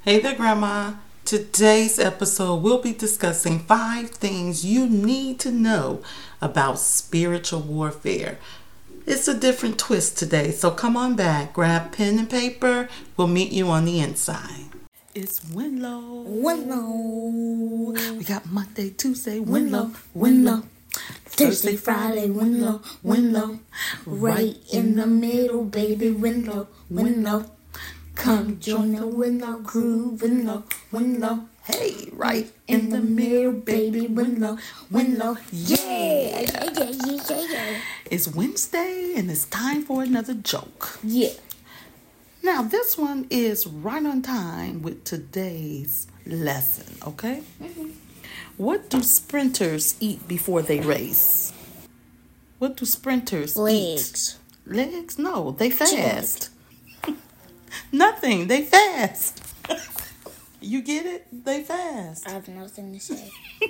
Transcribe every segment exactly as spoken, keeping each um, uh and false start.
Hey there, Grandma. Today's episode, we'll be discussing five things you need to know about spiritual warfare. It's a different twist today, so come on back, grab pen and paper. We'll meet you on the inside. It's Winlow. Winlow. We got Monday, Tuesday, Winlow. Winlow. Winlow. Thursday, Friday, Winlow. Winlow. Right in the middle, baby, Winlow. Winlow. Come join the Winlow crew, Winlow. Winlow. Hey, right In the middle, baby, Winlow. Winlow. Yeah. Yeah, yeah, yeah, yeah, yeah. It's Wednesday and it's time for another joke. Yeah. Now, this one is right on time with today's lesson, okay? Mm-hmm. What do sprinters eat before they race? What do sprinters Legs. eat? Legs? No, they fast. Nothing, they fast. You get it? They fast. I have nothing to say.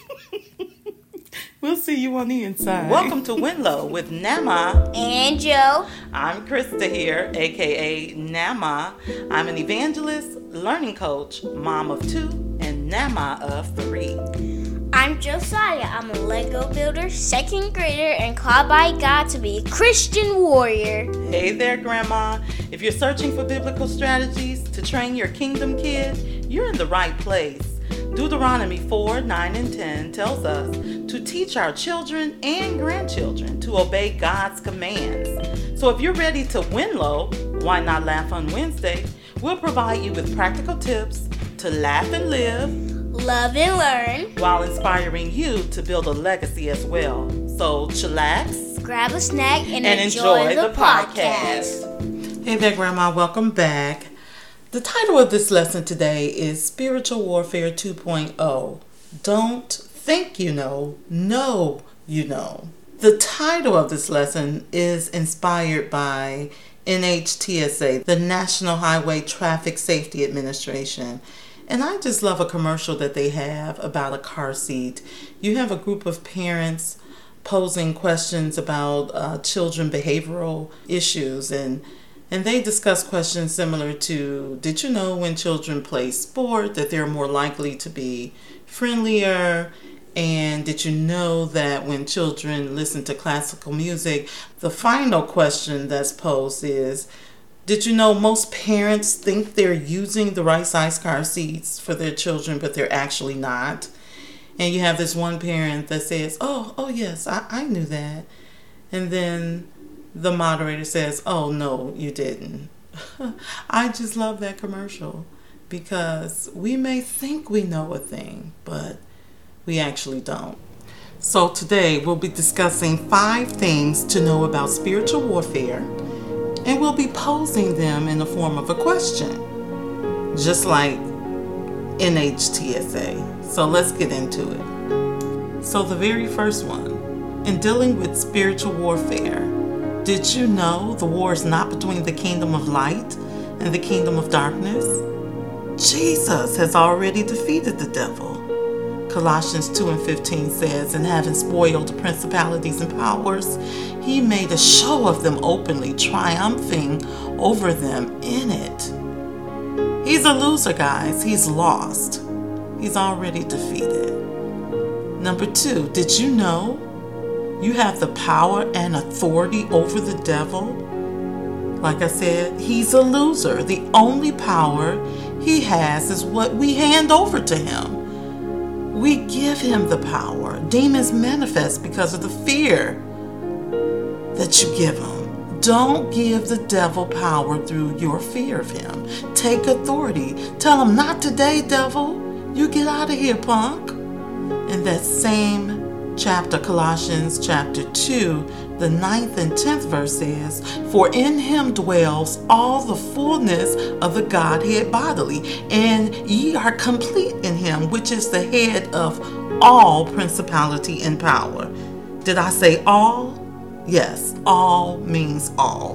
We'll see you on the inside. Welcome to Winlow with Nama. And Joe. I'm Krista here, aka Nama. I'm an evangelist, learning coach, mom of two, and Nama of three. I'm Josiah. I'm a Lego builder, second grader, and called by God to be a Christian warrior. Hey there, Grandma. If you're searching for biblical strategies to train your kingdom kid, you're in the right place. Deuteronomy four, nine, and ten tells us to teach our children and grandchildren to obey God's commands. So if you're ready to win low, why not laugh on Wednesday? We'll provide you with practical tips to laugh and live, Love and learn. while inspiring you to build a legacy as well. So chillax Grab a snack and, and enjoy, enjoy the, the podcast. podcast. Hey there, Grandma. Welcome back. The title of this lesson today is Spiritual Warfare two point oh. Don't think you know, know you know. The title of this lesson is inspired by N H T S A, the National Highway Traffic Safety Administration. And I just love a commercial that they have about a car seat. You have a group of parents posing questions about uh, children behavioral issues, and and they discuss questions similar to, did you know when children play sport that they're more likely to be friendlier? And did you know that when children listen to classical music, the final question that's posed is, did you know most parents think they're using the right size car seats for their children, but they're actually not? And you have this one parent that says, oh, oh yes, I, I knew that. And then the moderator says, oh, no, you didn't. I just love that commercial because we may think we know a thing, but we actually don't. So today we'll be discussing five things to know about spiritual warfare, and we'll be posing them in the form of a question, just like N H T S A. So let's get into it. So the very first one, in dealing with spiritual warfare, did you know the war is not between the kingdom of light and the kingdom of darkness? Jesus has already defeated the devil. Colossians two and fifteen says, and having spoiled the principalities and powers, he made a show of them openly, triumphing over them in it. He's a loser, guys. He's lost. He's already defeated. Number two, did you know you have the power and authority over the devil? Like I said, he's a loser. The only power he has is what we hand over to him. We give him the power. Demons manifest because of the fear that you give him. Don't give the devil power through your fear of him. Take authority. Tell him, not today, devil. You get out of here, punk. In that same chapter, Colossians chapter two, the ninth and tenth verse says, for in him dwells all the fullness of the Godhead bodily, and ye are complete in him, which is the head of all principality and power. Did I say all? Yes, all means all.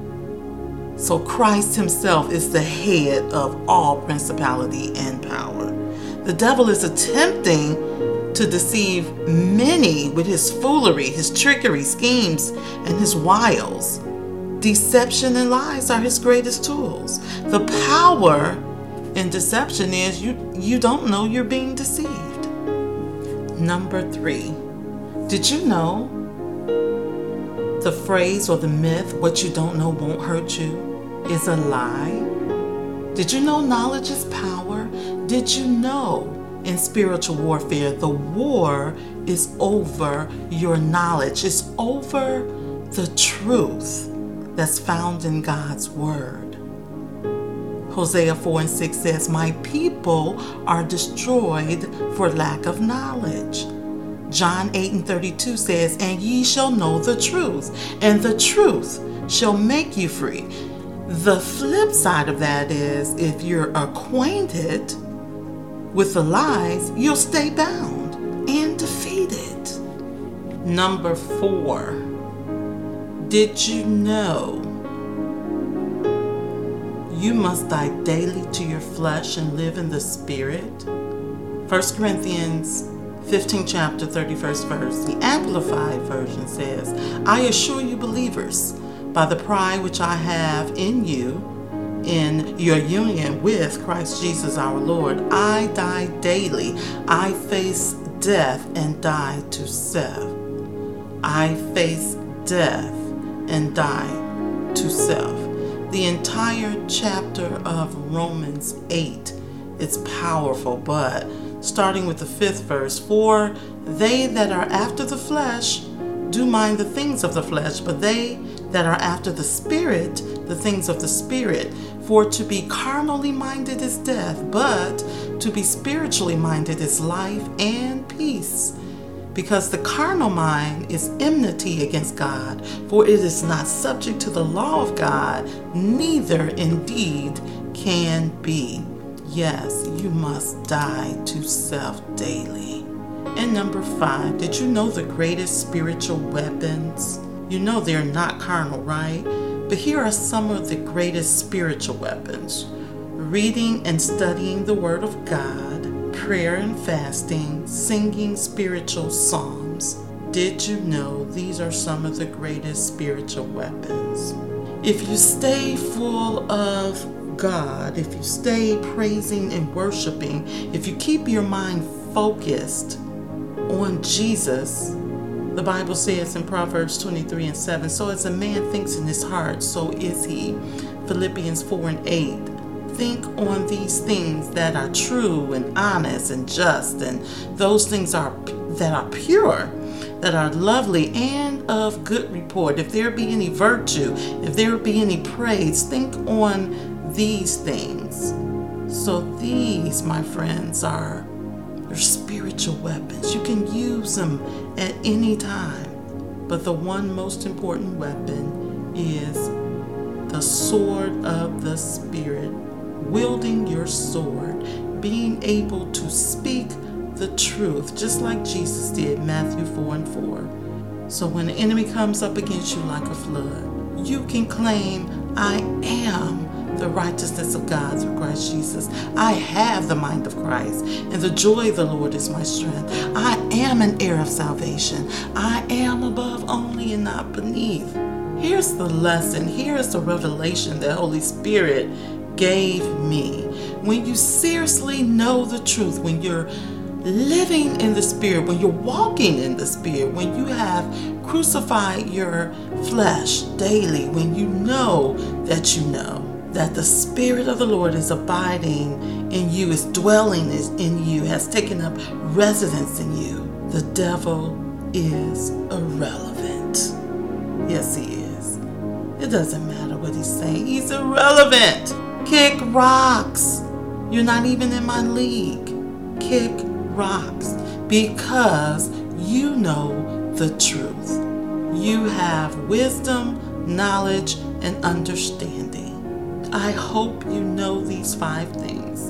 So Christ himself is the head of all principality and power. The devil is attempting to deceive many with his foolery, his trickery, schemes, and his wiles. Deception and lies are his greatest tools. The power And deception is you, you don't know you're being deceived. Number three, did you know the phrase or the myth, what you don't know won't hurt you, is a lie? Did you know knowledge is power? Did you know in spiritual warfare, the war is over your knowledge. It's over the truth that's found in God's word. Hosea four and six says, my people are destroyed for lack of knowledge. John eight and thirty-two says, and ye shall know the truth, and the truth shall make you free. The flip side of that is, if you're acquainted with the lies, you'll stay bound and defeated. Number four, did you know you must die daily to your flesh and live in the Spirit? First Corinthians fifteen chapter thirty-first verse, the Amplified Version says, I assure you believers, by the pride which I have in you, in your union with Christ Jesus our Lord, I die daily. I face death and die to self. I face death and die to self. The entire chapter of Romans eight is powerful, but starting with the fifth verse, for they that are after the flesh do mind the things of the flesh, but they that are after the Spirit, the things of the Spirit. For to be carnally minded is death, but to be spiritually minded is life and peace. Because the carnal mind is enmity against God, for it is not subject to the law of God, neither indeed can be. Yes, you must die to self daily. And number five, did you know the greatest spiritual weapons? You know they're not carnal, right? But here are some of the greatest spiritual weapons. Reading and studying the Word of God, prayer and fasting, singing spiritual psalms. Did you know these are some of the greatest spiritual weapons? If you stay full of God, if you stay praising and worshiping, if you keep your mind focused on Jesus, the Bible says in Proverbs twenty-three and seven, so as a man thinks in his heart, so is he. Philippians four and eight, think on these things that are true and honest and just, and those things are that are pure, that are lovely and of good report. If there be any virtue, if there be any praise, think on these things. So these, my friends, are your spiritual weapons. You can use them at any time. But the one most important weapon is the sword of the Spirit. Wielding your sword, being able to speak the truth, just like Jesus did, Matthew four and four. So when the enemy comes up against you like a flood, you can claim, I am the righteousness of God through Christ Jesus. I have the mind of Christ, and the joy of the Lord is my strength. I am an heir of salvation. I am above only and not beneath. Here's the lesson. Here's the revelation that Holy Spirit gave me. When you seriously know the truth, when you're living in the Spirit, when you're walking in the Spirit, when you have crucified your flesh daily, when you know that you know that the Spirit of the Lord is abiding in you, is dwelling in you, has taken up residence in you, the devil is irrelevant. Yes, he is. It doesn't matter what he's saying. He's irrelevant. Kick rocks. You're not even in my league. Kick rocks, because you know the truth. You have wisdom, knowledge, and understanding. I hope you know these five things,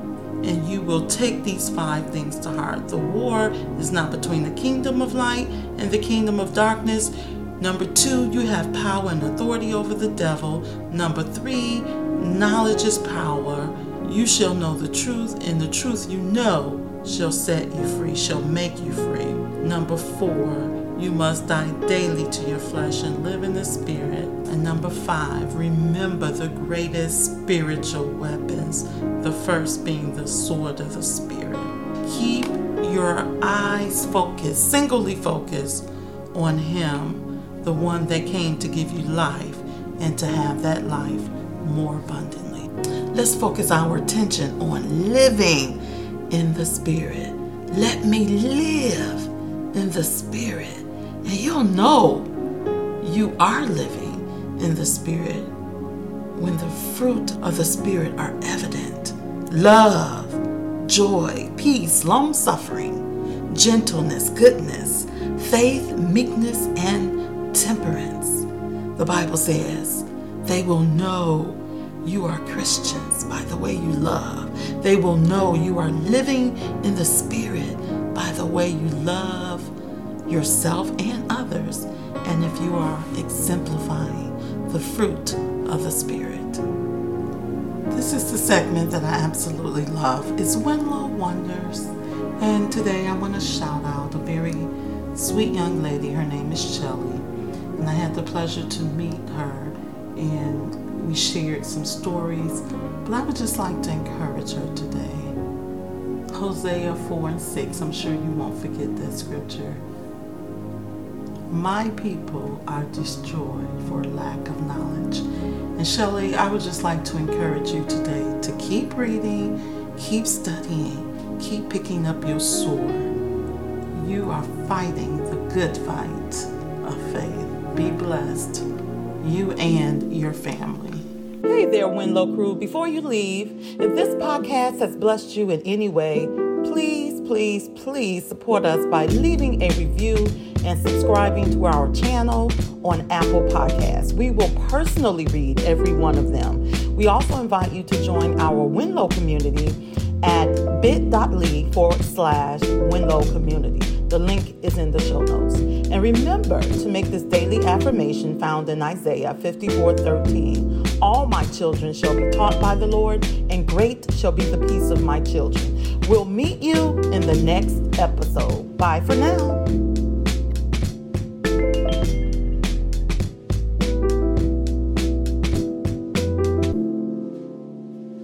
and you will take these five things to heart. The war is not between the kingdom of light and the kingdom of darkness. Number two, you have power and authority over the devil. Number three, knowledge is power. You shall know the truth, and the truth you know shall set you free, shall make you free. Number four, You must die daily to your flesh and live in the Spirit. And number five, remember the greatest spiritual weapons, the first being the sword of the Spirit. Keep your eyes focused, singly focused on Him, the one that came to give you life and to have that life more abundantly. Let's focus our attention on living in the Spirit. Let me live in the Spirit. And you'll know you are living in the Spirit when the fruit of the Spirit are evident. Love, joy, peace, long-suffering, gentleness, goodness, faith, meekness, and temperance. The Bible says they will know you are Christians by the way you love. They will know you are living in the Spirit by the way you love yourself and others, and if you are exemplifying the fruit of the Spirit. This is the segment that I absolutely love. It's Winlow Wonders. And today I want to shout out a very sweet young lady. Her name is Shelly. And I had the pleasure to meet her, and we shared some stories. But I would just like to encourage her today. Hosea four and six. I'm sure you won't forget that scripture. My people are destroyed for lack of knowledge. And Shelley, I would just like to encourage you today to keep reading, keep studying, keep picking up your sword. You are fighting the good fight of faith. Be blessed, you and your family. Hey there, Winlow crew. Before you leave, if this podcast has blessed you in any way, please, please, please support us by leaving a review and subscribing to our channel on Apple Podcasts. We will personally read every one of them. We also invite you to join our Winlow community at bit.ly forward slash Winlow community. The link is in the show notes. And remember to make this daily affirmation found in Isaiah fifty-four thirteen. All my children shall be taught by the Lord, and great shall be the peace of my children. We'll meet you in the next episode. Bye for now.